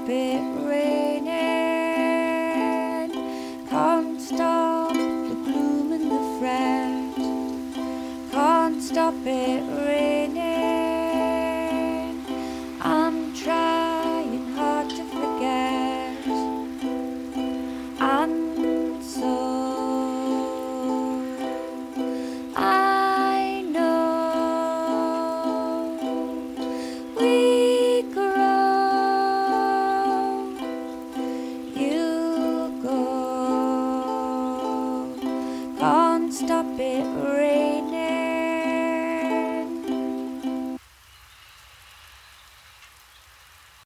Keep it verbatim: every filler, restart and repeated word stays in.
it raining, can't stop the gloom and the fret, can't stop it raining. I'm trying hard to forget, and so I know we grow, you go, can't stop it raining.